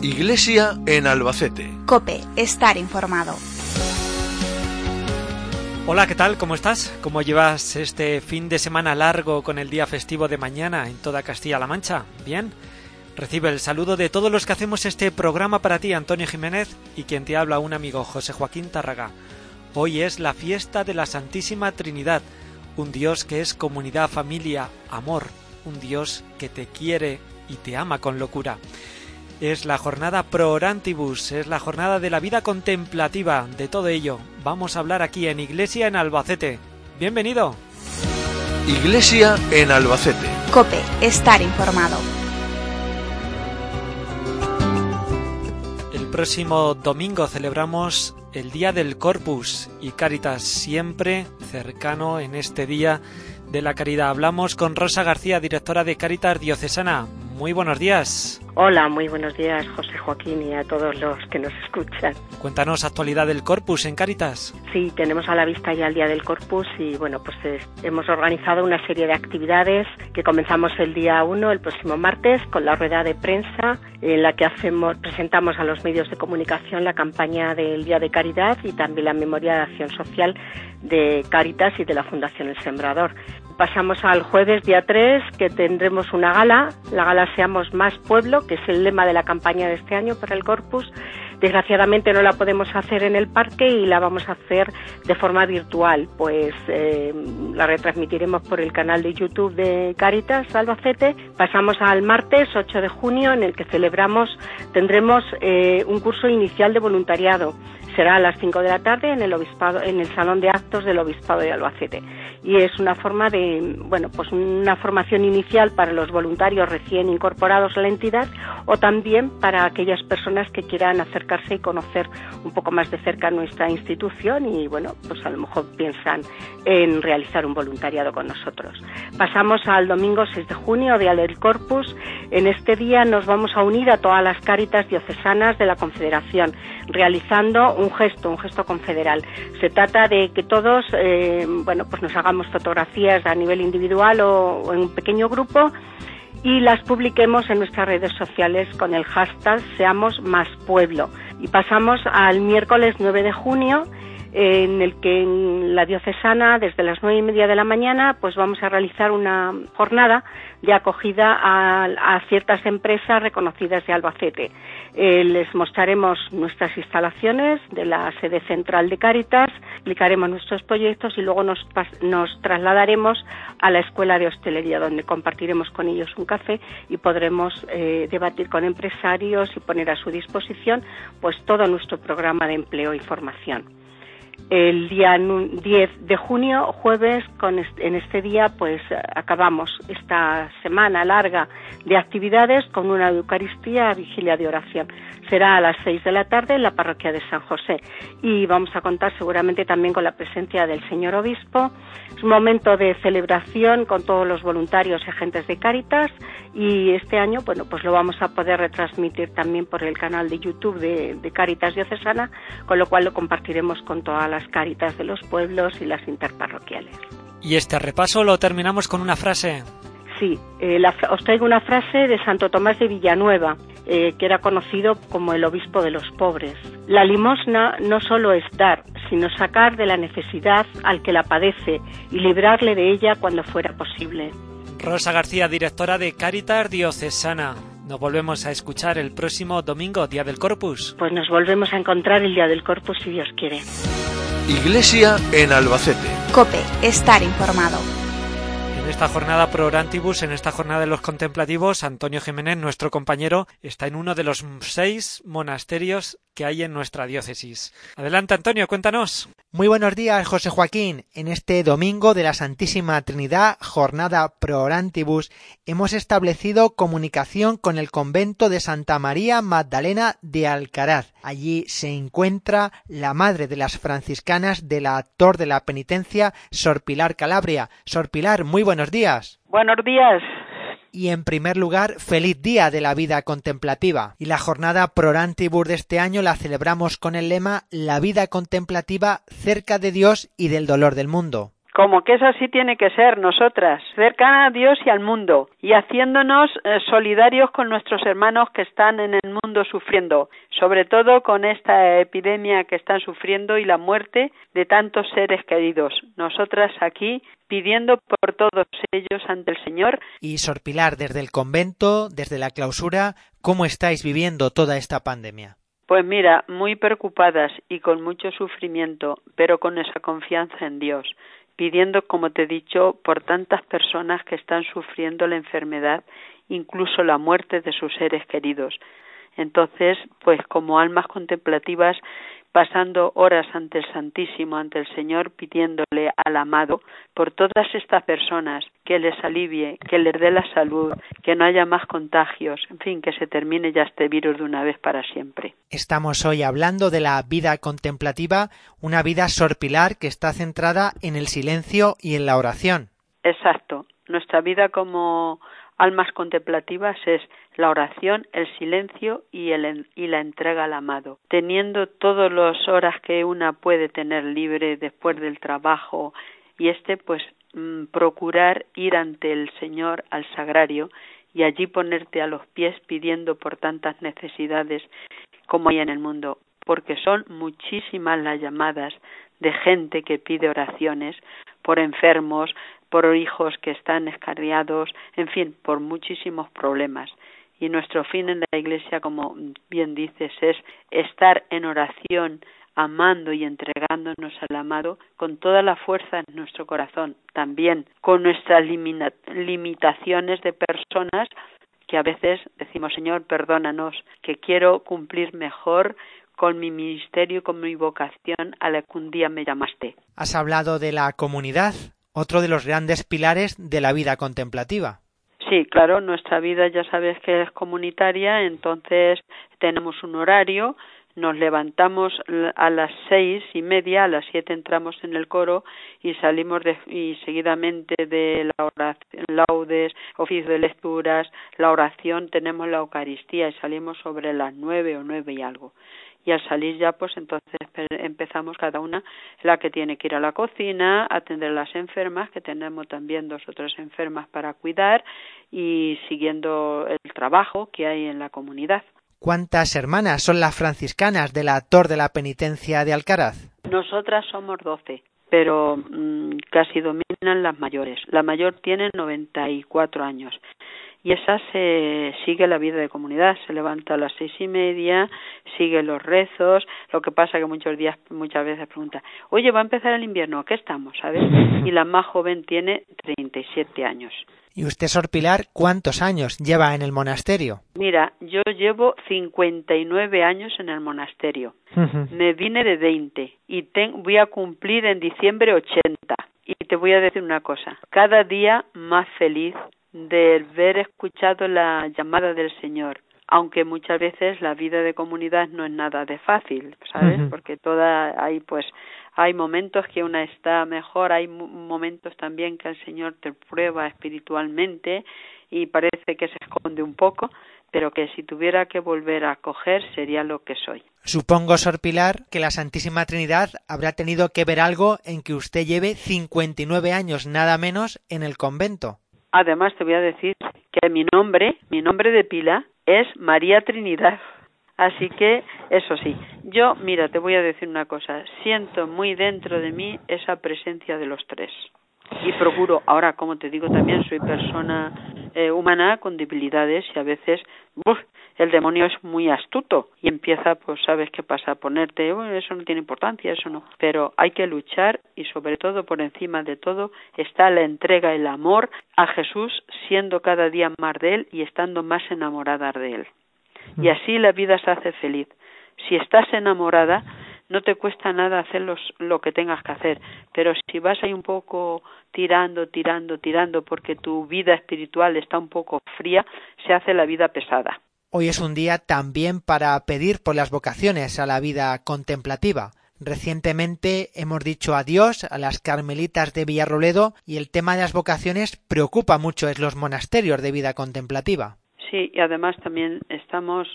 Iglesia en Albacete. COPE, estar informado. Hola, ¿qué tal? ¿Cómo estás? ¿Cómo llevas este fin de semana largo con el día festivo de mañana en toda Castilla-La Mancha? ¿Bien? Recibe el saludo de todos los que hacemos este programa para ti, Antonio Jiménez, y quien te habla, un amigo, José Joaquín Tárraga. Hoy es la fiesta de la Santísima Trinidad, un Dios que es comunidad, familia, amor, un Dios que te quiere y te ama con locura. Es la jornada Pro Orantibus, es la jornada de la vida contemplativa. De todo ello vamos a hablar aquí en Iglesia en Albacete. ¡Bienvenido! Iglesia en Albacete. COPE, estar informado. El próximo domingo celebramos el Día del Corpus y Cáritas, siempre cercano en este Día de la Caridad. Hablamos con Rosa García, directora de Cáritas Diocesana. Muy buenos días. Hola, muy buenos días, José Joaquín, y a todos los que nos escuchan. Cuéntanos actualidad del Corpus en Cáritas. Sí, tenemos a la vista ya el Día del Corpus y bueno, pues hemos organizado una serie de actividades que comenzamos el día 1, el próximo martes, con la rueda de prensa en la que presentamos a los medios de comunicación la campaña del Día de Caridad y también la memoria de acción social de Cáritas y de la Fundación El Sembrador. Pasamos al jueves, día 3, que tendremos una gala, la gala Seamos Más Pueblo, que es el lema de la campaña de este año para el Corpus. Desgraciadamente no la podemos hacer en el parque y la vamos a hacer de forma virtual, pues la retransmitiremos por el canal de YouTube de Cáritas Albacete. Pasamos al martes 8 de junio, en el que tendremos un curso inicial de voluntariado. Será a las 5 de la tarde en el Salón de Actos del Obispado de Albacete. Y es una forma una formación inicial para los voluntarios recién incorporados a la entidad, o también para aquellas personas que quieran acercarse y conocer un poco más de cerca nuestra institución y pues a lo mejor piensan en realizar un voluntariado con nosotros. Pasamos al domingo 6 de junio, Día del Corpus. En este día nos vamos a unir a todas las Cáritas diocesanas de la Confederación, realizando un gesto confederal. Se trata de que todos pues nos hagamos fotografías a nivel individual o en un pequeño grupo y las publiquemos en nuestras redes sociales con el hashtag Seamos Más Pueblo. Y pasamos al miércoles 9 de junio, en el que en la diocesana, desde las 9:30 de la mañana, pues vamos a realizar una jornada de acogida a ciertas empresas reconocidas de Albacete. Les mostraremos nuestras instalaciones de la sede central de Cáritas, explicaremos nuestros proyectos y luego nos trasladaremos a la Escuela de Hostelería, donde compartiremos con ellos un café y podremos debatir con empresarios y poner a su disposición pues todo nuestro programa de empleo y formación. El día 10 de junio, jueves, en este día, pues acabamos esta semana larga de actividades con una Eucaristía, vigilia de oración. Será a las 6 de la tarde en la parroquia de San José y vamos a contar seguramente también con la presencia del señor obispo. Es un momento de celebración con todos los voluntarios y agentes de Cáritas y este año, pues lo vamos a poder retransmitir también por el canal de YouTube de Cáritas Diocesana, con lo cual lo compartiremos con todas las Cáritas de los pueblos y las interparroquiales. Y este repaso lo terminamos con una frase. Sí, os traigo una frase de Santo Tomás de Villanueva, que era conocido como el obispo de los pobres. La limosna no solo es dar, sino sacar de la necesidad al que la padece y librarle de ella cuando fuera posible. Rosa García, directora de Cáritas Diocesana. Nos volvemos a escuchar el próximo domingo, Día del Corpus. Pues nos volvemos a encontrar el Día del Corpus, si Dios quiere. Iglesia en Albacete. COPE, estar informado. En esta jornada Pro Orantibus, en esta jornada de los contemplativos, Antonio Jiménez, nuestro compañero, está en uno de los 6 monasterios que hay en nuestra diócesis. Adelante, Antonio, cuéntanos. Muy buenos días, José Joaquín. En este domingo de la Santísima Trinidad, jornada Pro Orantibus, hemos establecido comunicación con el convento de Santa María Magdalena de Alcaraz. Allí se encuentra la madre de las franciscanas del actor de la penitencia, Sor Pilar Calabria. Sor Pilar, muy buenos días. Buenos días. Y en primer lugar, feliz día de la vida contemplativa. Y la jornada Pro Orantibus de este año la celebramos con el lema La vida contemplativa cerca de Dios y del dolor del mundo. Como que eso así tiene que ser, nosotras, cercanas a Dios y al mundo, y haciéndonos solidarios con nuestros hermanos que están en el mundo sufriendo, sobre todo con esta epidemia que están sufriendo y la muerte de tantos seres queridos. Nosotras aquí pidiendo por todos ellos ante el Señor. Y Sor Pilar, desde el convento, desde la clausura, ¿cómo estáis viviendo toda esta pandemia? Pues mira, muy preocupadas y con mucho sufrimiento, pero con esa confianza en Dios, pidiendo, como te he dicho, por tantas personas que están sufriendo la enfermedad, incluso la muerte de sus seres queridos. Entonces, pues como almas contemplativas, pasando horas ante el Santísimo, ante el Señor, pidiéndole al amado por todas estas personas, que les alivie, que les dé la salud, que no haya más contagios, en fin, que se termine ya este virus de una vez para siempre. Estamos hoy hablando de la vida contemplativa, una vida, Sor Pilar, que está centrada en el silencio y en la oración. Exacto. Nuestra vida como almas contemplativas es la oración, el silencio y la entrega al amado. Teniendo todas las horas que una puede tener libre después del trabajo y pues procurar ir ante el Señor al sagrario y allí ponerte a los pies pidiendo por tantas necesidades como hay en el mundo, porque son muchísimas las llamadas de gente que pide oraciones por enfermos, por hijos que están excarriados, en fin, por muchísimos problemas. Y nuestro fin en la Iglesia, como bien dices, es estar en oración, amando y entregándonos al amado con toda la fuerza en nuestro corazón, también con nuestras limitaciones de personas que a veces decimos, Señor, perdónanos, que quiero cumplir mejor con mi ministerio y con mi vocación a la que un día me llamaste. Has hablado de la comunidad, otro de los grandes pilares de la vida contemplativa. Sí, claro, nuestra vida ya sabes que es comunitaria, entonces tenemos un horario, nos levantamos a las 6:30, a las 7 entramos en el coro y salimos y seguidamente de la oración, laudes, oficio de lecturas, la oración, tenemos la Eucaristía y salimos sobre las 9 o 9 y algo. Y al salir ya, pues entonces empezamos cada una, la que tiene que ir a la cocina, atender a las enfermas, que tenemos también 2 o 3 enfermas para cuidar, y siguiendo el trabajo que hay en la comunidad. ¿Cuántas hermanas son las franciscanas de la Tor de la Penitencia de Alcaraz? Nosotras somos 12, pero casi dominan las mayores. La mayor tiene 94 años. Y esa sigue la vida de comunidad, se levanta a las 6:30, sigue los rezos, lo que pasa que muchas veces pregunta, oye, va a empezar el invierno, ¿qué estamos? ¿Sabes? Y la más joven tiene 37 años. ¿Y usted, Sor Pilar, cuántos años lleva en el monasterio? Mira, yo llevo 59 años en el monasterio. Me vine de 20 y voy a cumplir en diciembre 80. Y te voy a decir una cosa, cada día más feliz de haber escuchado la llamada del Señor, aunque muchas veces la vida de comunidad no es nada de fácil, ¿sabes? Porque hay momentos que una está mejor, hay momentos también que el Señor te prueba espiritualmente y parece que se esconde un poco, pero que si tuviera que volver a coger sería lo que soy. Supongo, Sor Pilar, que la Santísima Trinidad habrá tenido que ver algo en que usted lleve 59 años nada menos en el convento. Además te voy a decir que mi nombre de pila es María Trinidad. Así que, eso sí, yo, mira, te voy a decir una cosa, siento muy dentro de mí esa presencia de los tres. Y procuro, ahora como te digo también, soy persona humana con debilidades y a veces el demonio es muy astuto y empieza, pues sabes qué pasa, a ponerte, eso no tiene importancia, eso no. Pero hay que luchar y sobre todo, por encima de todo, está la entrega, el amor a Jesús, siendo cada día más de Él y estando más enamorada de Él. Y así la vida se hace feliz. Si estás enamorada, no te cuesta nada hacer lo que tengas que hacer, pero si vas ahí un poco tirando, porque tu vida espiritual está un poco fría, se hace la vida pesada. Hoy es un día también para pedir por las vocaciones a la vida contemplativa. Recientemente hemos dicho adiós a las carmelitas de Villarroledo y el tema de las vocaciones preocupa mucho en los monasterios de vida contemplativa. Sí, y además también estamos,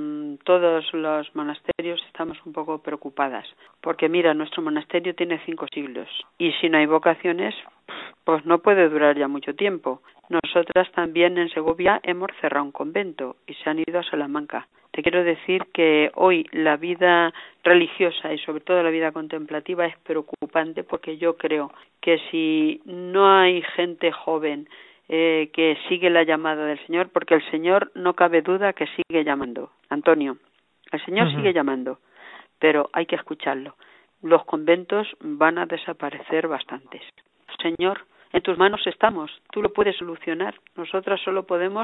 todos los monasterios estamos un poco preocupadas, porque mira, nuestro monasterio tiene 5 siglos y si no hay vocaciones, pues no puede durar ya mucho tiempo. Nosotras también en Segovia hemos cerrado un convento y se han ido a Salamanca. Te quiero decir que hoy la vida religiosa y sobre todo la vida contemplativa es preocupante, porque yo creo que si no hay gente joven que sigue la llamada del Señor, porque el Señor no cabe duda que sigue llamando. Antonio, el Señor sigue llamando, pero hay que escucharlo. Los conventos van a desaparecer bastantes. Señor, en tus manos estamos, tú lo puedes solucionar. Nosotras solo podemos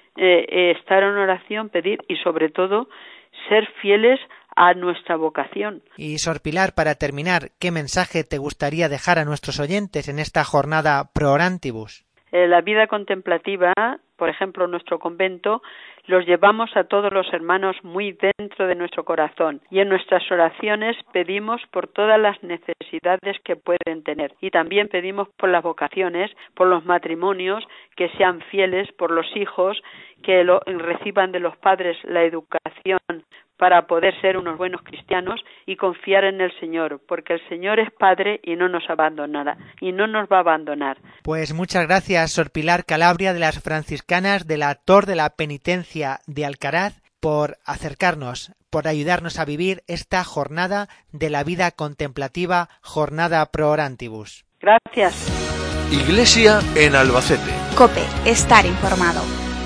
estar en oración, pedir y sobre todo ser fieles a nuestra vocación. Y Sor Pilar, para terminar, ¿qué mensaje te gustaría dejar a nuestros oyentes en esta jornada Pro Orantibus? La vida contemplativa, por ejemplo, nuestro convento, los llevamos a todos los hermanos muy dentro de nuestro corazón y en nuestras oraciones pedimos por todas las necesidades que pueden tener y también pedimos por las vocaciones, por los matrimonios, que sean fieles, por los hijos, que reciban de los padres la educación para poder ser unos buenos cristianos y confiar en el Señor, porque el Señor es Padre y no nos abandonará y no nos va a abandonar. Pues muchas gracias, Sor Pilar Calabria, de las franciscanas de la Tor de la Penitencia de Alcaraz, por acercarnos, por ayudarnos a vivir esta jornada de la vida contemplativa, jornada Pro Orantibus. Gracias. Iglesia en Albacete. COPE, estar informado.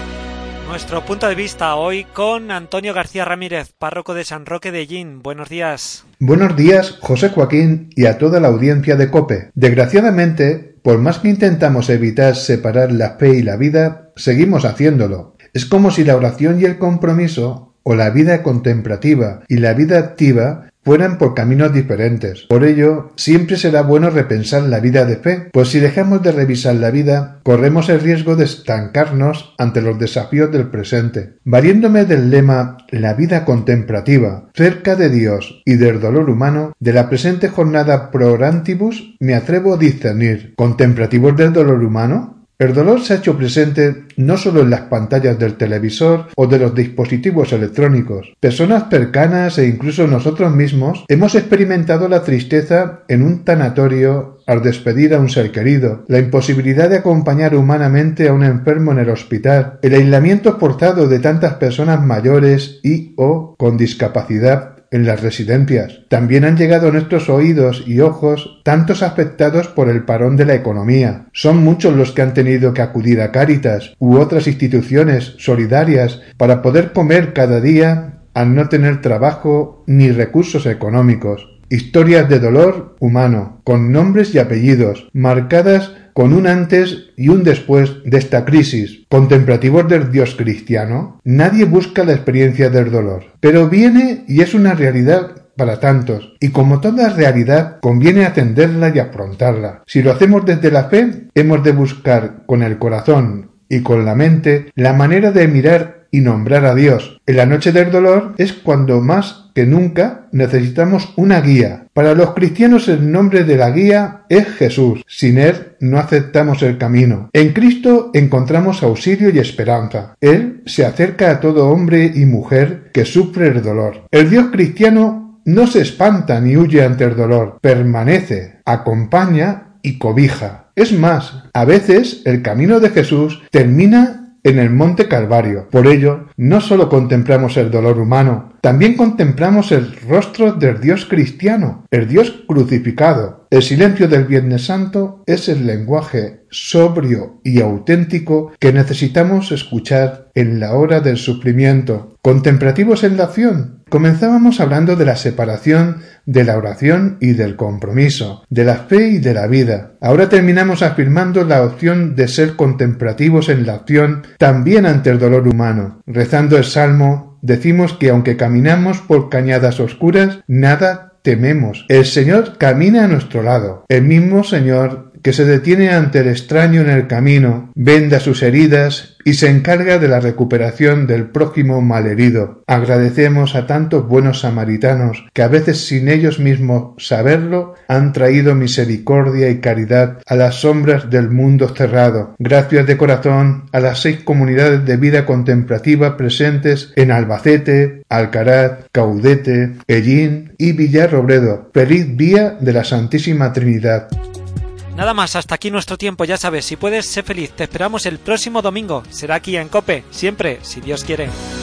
Nuestro punto de vista hoy con Antonio García Ramírez, párroco de San Roque de Llín. Buenos días. Buenos días, José Joaquín, y a toda la audiencia de COPE. Desgraciadamente, por más que intentamos evitar separar la fe y la vida, seguimos haciéndolo. Es como si la oración y el compromiso, o la vida contemplativa y la vida activa, fueran por caminos diferentes. Por ello, siempre será bueno repensar la vida de fe, pues si dejamos de revisar la vida, corremos el riesgo de estancarnos ante los desafíos del presente. Valiéndome del lema «La vida contemplativa, cerca de Dios y del dolor humano», de la presente jornada Pro Orantibus, me atrevo a discernir ¿contemplativos del dolor humano? El dolor se ha hecho presente no solo en las pantallas del televisor o de los dispositivos electrónicos. Personas cercanas e incluso nosotros mismos hemos experimentado la tristeza en un tanatorio al despedir a un ser querido, la imposibilidad de acompañar humanamente a un enfermo en el hospital, el aislamiento forzado de tantas personas mayores y o con discapacidad en las residencias. También han llegado a nuestros oídos y ojos tantos afectados por el parón de la economía. Son muchos los que han tenido que acudir a Cáritas u otras instituciones solidarias para poder comer cada día al no tener trabajo ni recursos económicos. Historias de dolor humano, con nombres y apellidos, marcadas con un antes y un después de esta crisis. ¿Contemplativos del Dios cristiano? Nadie busca la experiencia del dolor, pero viene y es una realidad para tantos, y como toda realidad conviene atenderla y afrontarla. Si lo hacemos desde la fe, hemos de buscar con el corazón y con la mente la manera de mirar y nombrar a Dios. En la noche del dolor es cuando más que nunca necesitamos una guía. Para los cristianos el nombre de la guía es Jesús. Sin Él no aceptamos el camino. En Cristo encontramos auxilio y esperanza. Él se acerca a todo hombre y mujer que sufre el dolor. El Dios cristiano no se espanta ni huye ante el dolor. Permanece, acompaña y cobija. Es más, a veces el camino de Jesús termina en el Monte Calvario. Por ello, no solo contemplamos el dolor humano, también contemplamos el rostro del Dios cristiano, el Dios crucificado. El silencio del Viernes Santo es el lenguaje sobrio y auténtico que necesitamos escuchar en la hora del sufrimiento. Contemplativos en la acción. Comenzábamos hablando de la separación de la oración y del compromiso, de la fe y de la vida. Ahora terminamos afirmando la opción de ser contemplativos en la acción también ante el dolor humano. Rezando el Salmo, decimos que aunque caminamos por cañadas oscuras, nada tememos. El Señor camina a nuestro lado. El mismo Señor que se detiene ante el extraño en el camino, venda sus heridas y se encarga de la recuperación del prójimo malherido. Agradecemos a tantos buenos samaritanos que a veces sin ellos mismos saberlo han traído misericordia y caridad a las sombras del mundo cerrado. Gracias de corazón a las 6 comunidades de vida contemplativa presentes en Albacete, Alcaraz, Caudete, Ellín y Villarrobledo. Feliz Día de la Santísima Trinidad. Nada más, hasta aquí nuestro tiempo, ya sabes, si puedes, sé feliz. Te esperamos el próximo domingo. Será aquí en COPE, siempre, si Dios quiere.